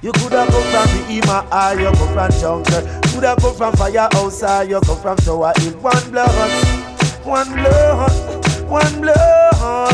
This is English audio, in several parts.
You coulda come from the Ima, or you come from Jungle. Coulda come from Firehouse, or you come from Tower Hill. One blood, one blood, one blood.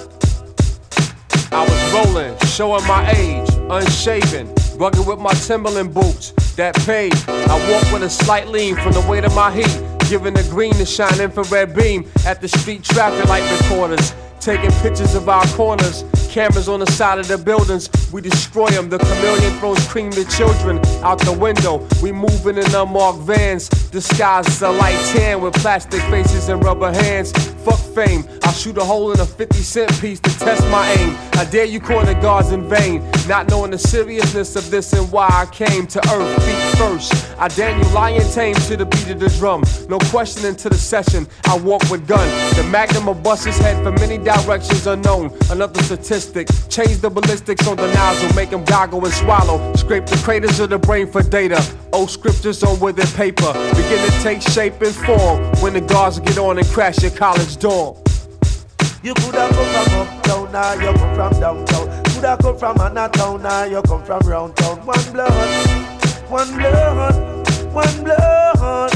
I was rolling, showing my age, unshaven, rugged with my Timberland boots that paid. I walk with a slight lean from the weight of my heat, giving the green to shine infrared beam at the street traffic light recorders, taking pictures of our corners. Cameras on the side of the buildings, we destroy them. The chameleon throws cream to children out the window. We moving in unmarked vans, disguised as a light tan with plastic faces and rubber hands. Fuck fame, I'll shoot a hole in a 50-cent piece to test my aim. I dare you corner guards in vain, not knowing the seriousness of this and why I came to earth feet first. I Daniel Lion tame to the beat of the drum. No questioning to the session, I walk with gun. The magnum of buses head for many directions unknown. Another statistic, change the ballistics on the nozzle, make them goggle and swallow. Scrape the craters of the brain for data. Old scriptures on withered paper begin to take shape and form when the guards get on and crash your college dorm. You coulda come from uptown, now you come from downtown. Coulda come from Anatown, now you come from round town. One blood, one blood, one blood.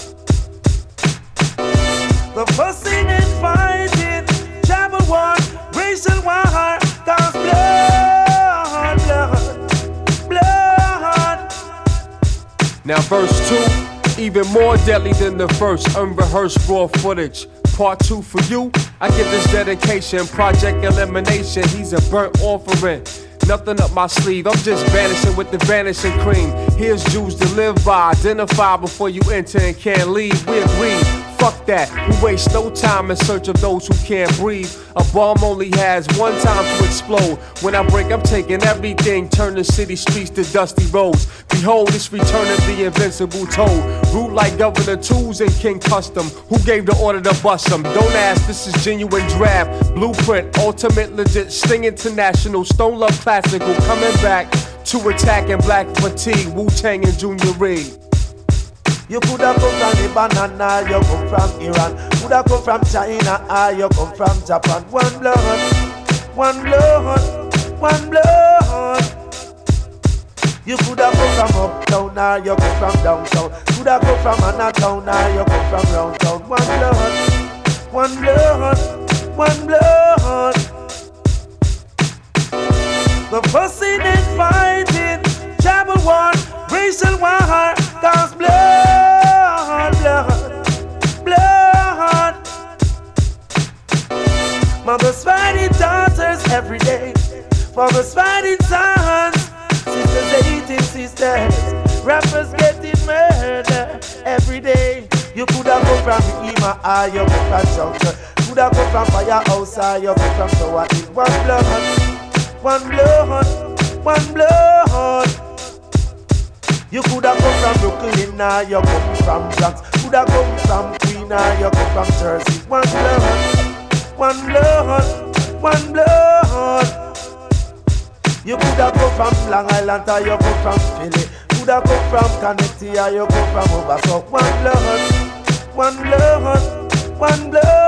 The fussing and fighting, travel war, racial war, cause blood, blood, blood. Now verse 2, even more deadly than the first, unrehearsed raw footage. Part 2 for you, I give this dedication, Project Elimination, he's a burnt offering. Nothing up my sleeve, I'm just vanishing with the vanishing cream. Here's Jews to live by, identify before you enter and can't leave. We agree, fuck that, we waste no time in search of those who can't breathe. A bomb only has one time to explode. When I break, I'm taking everything, turn the city streets to dusty roads. Behold, it's return of the invincible toad. Root like Governor Tools and King Custom. Who gave the order to bust them? Don't ask, this is genuine drab. Blueprint, ultimate legit, Sting International, Stone Love Classical, coming back to attack in black fatigue, Wu-Tang and Junior Reid. You coulda come from Lebanon, you come from Iran. Coulda come from China, you come from Japan. One blood, one blood, one blood. You coulda come from uptown, you come from downtown. Coulda come from Anatown, you come from round town. One blood, one blood, one blood. The fussing and fighting, travel war, racial war, cause blood, blood, blood. Mothers fighting daughters every day, fathers fighting sons, sisters hating sisters, rappers getting murdered every day. You coulda come from the Ima, or you come from Jungle. Coulda come from Firehouse, or you come from Tower Hill. One blood, one blood, one blood. You coulda come from Brooklyn, or you come from Bronx. Coulda come from Queen, or you come from Jersey. One blood, one blood, one blood. You coulda come from Long Island, or you come from Philly. Coulda come from Connecticut, or you come from Overstock. One blood, one blood, one blood.